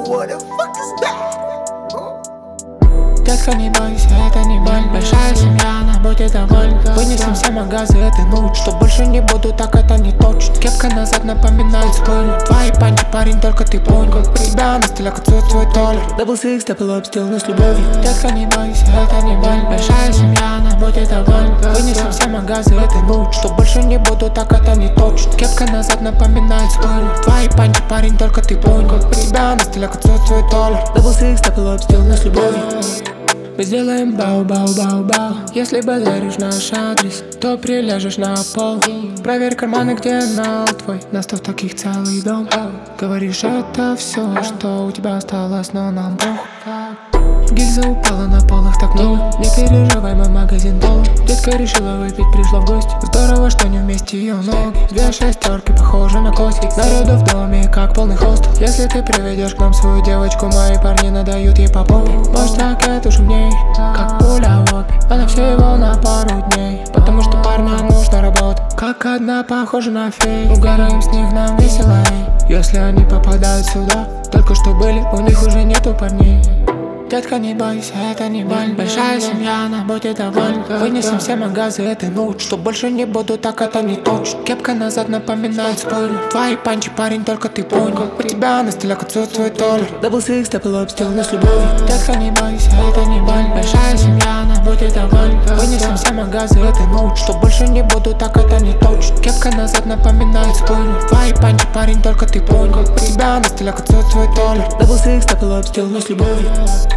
What the fuck is that? Детка, не бойся, это не боль. Большая семья, она будет довольна. Вынесем все магазы этой ночь. Что больше не буду, так это не точно. Кепка назад напоминает спойлер. Твои панчи, парень, только ты понял. Тебя на стилях отсутствует толер. Double Six, double up, стил, но с любовью. Детка, не бойся, это не боль. Большая семья, она будет довольна. Вынесем все магазы этой ночь. Что больше не буду, так это не точно. Кепка назад напоминает спойлер. Твои панчи, парень, только ты понял. Тебя на стилях отсутствует толер. Double Six, double up, стил, но с любовью. Мы сделаем бау-бау-бау-бау. Если базаришь наш адрес, то приляжешь на пол. Проверь карманы, где нал твой. На 100 таких целый дом. Говоришь, это все, что у тебя осталось, но нам похуй. Гильза упала на полах так много. Не переживай, мой магазин полон. Детка решила выпить, пришла в гости. Здорово, что не вместе ее ноги. Две шестерки, похожи на кости. Народу в доме, как полный хостел. Если ты приведешь к нам свою девочку, мои парни надают ей по попе. Может, ракет уж в ней, как пуля в лобби. Она всего на пару дней, потому что парням нужно работать. Как одна похожа на фей. Угораем с них, нам весело, если они попадают сюда. Только что были, у них уже нету парней. Детка, не бойся, это не боль. Большая семья, она будет довольна. Вынесем все магазы этой ночь. Что больше не буду, так это не точно. Кепка назад напоминает спойлер. Твои панчи, парень, только ты понял. У тебя на стилях отсутствует толер. Double Six, double up, стил, но с любовью. Детка, не бойся, это не боль. Большая семья, она будет довольна. Вынесем все магазы этой ночь. Что больше не буду, так это не точно. Кепка назад напоминает спойлер. Твои панчи, парень, только ты понял. У тебя на стилях отсутствует толер. Double Six, double up, стил, но с любовью.